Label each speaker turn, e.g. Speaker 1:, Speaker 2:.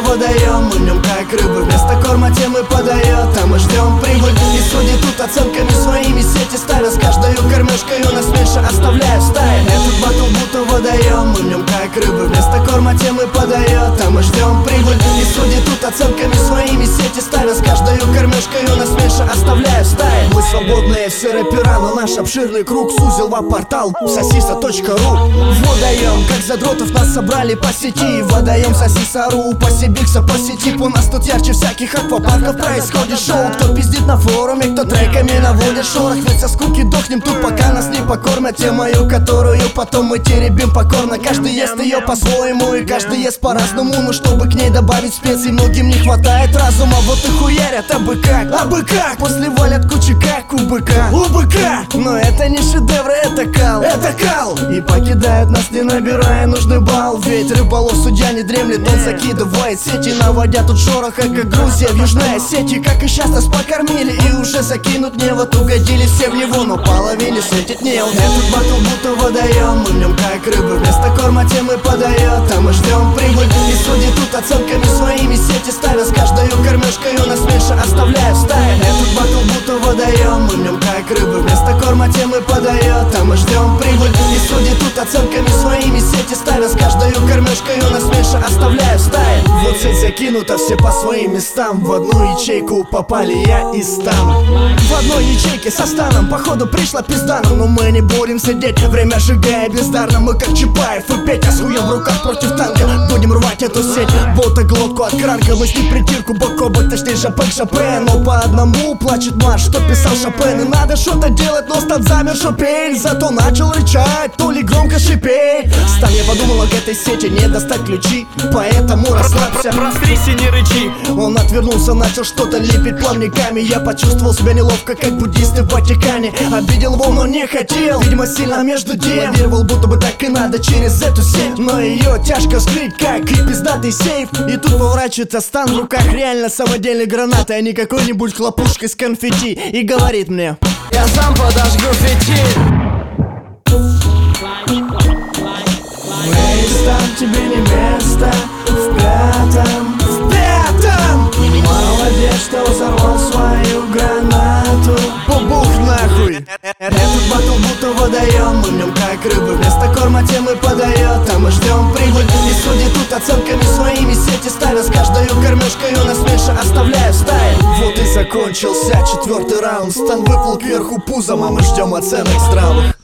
Speaker 1: водоем, мы в нем как рыбы, вместо корма тем и подает. А мы ждем прибыль и судит тут оценками своими, сети ставя с каждой кормежкой у нас меньше оставляя в стае. Этот батл будто водоем, мы в нем как рыбы, вместо корма тем и подает. А мы ждем прибыль и судит тут оценками своими, сети ставя с каждой кормежкой у нас меньше оставляя в стае. Мы свободные все рэпера, но наш обширный круг сузил веб-портал сосиса.ру. Водоем, как задротов нас собрали по сети. Водоем сосиса.ру, по Сибикса, по сети. У нас тут ярче всяких аквапарков происходит шоу. Кто пиздит на форуме, кто треками наводит шорох. Ведь со скуки дохнем тут, пока нас не покормят темою, которую потом мы теребим покорно. Каждый ест ее по-своему и каждый ест по-разному. Но чтобы к ней добавить специй, многим не хватает разума. Вот и хуярят, абы как, после валят кучи как у быка. Но это не шедевры, это кал. И покидают нас, не набирая нужный балл. Ведь рыболов судья не дремлет, он закидывает сети, наводя тут шороха, как Грузия в Южной Осетии. Как и сейчас нас покормили и уже закинут не вот угодили все в него, но половине светит не он. Этот батл будто водоем, мы в нем как рыбы, вместо корма тем и подает. А мы ждем прибыль и судит тут оценками своими, сети ставя с каждой кормежкой у нас меньше оставляя в стае. Этот батл будто водоем, мы в нем как рыбы, вместо корма тем и подает. А мы ждем прибыль и судит тут оценками своими, сети ставя с каждой кормежкой у нас меньше оставляя в стае. Вот сеть закинута, все по своим местам. В одну ячейку попали я и Стан. В одной ячейке со Станом, походу пришла пизда. Но мы не будем сидеть, время сжигая бездарно. Мы как Чапаев и Петя с хуем в руках против танка. Будем рвать эту сеть, болта глотку от кранка. Мы с ней притирку бок о бок, точнее Жапек Шопен. Но по одному плачет марш, что писал Шопен. И надо что-то делать, но Стан замер шопень. Зато начал рычать, то ли громко шипеть. Стан, я подумала, к этой сети не достать ключи, поэтому расслабься,
Speaker 2: просрись и не рычи.
Speaker 1: Он отвернулся, начал что-то лепить плавниками. Я почувствовал себя неловко, как буддисты в Ватикане. Обидел его, но не хотел, видимо сильно между тем. Лавировал, будто бы так и надо через эту сеть, но ее тяжко вскрыть, как и пиздатый сейф. И тут поворачивается Стан, в руках реально самодельной гранатой, а не какой-нибудь хлопушкой с конфетти. И говорит мне:
Speaker 2: я сам подожгу фитиль.
Speaker 1: Там тебе не место в пятом. Молодец, что взорвал свою гранату. Бубух нахуй. Этот батл будто водоем, мы в нем как рыбы, вместо корма тем и подает. А мы ждем прибыль и судит тут оценками своими, сети ставя с каждой кормежкой у нас меньше оставляя в стае. Вот и закончился 4-й раунд. Стан выплыл кверху пузом, а мы ждем оценок здравых.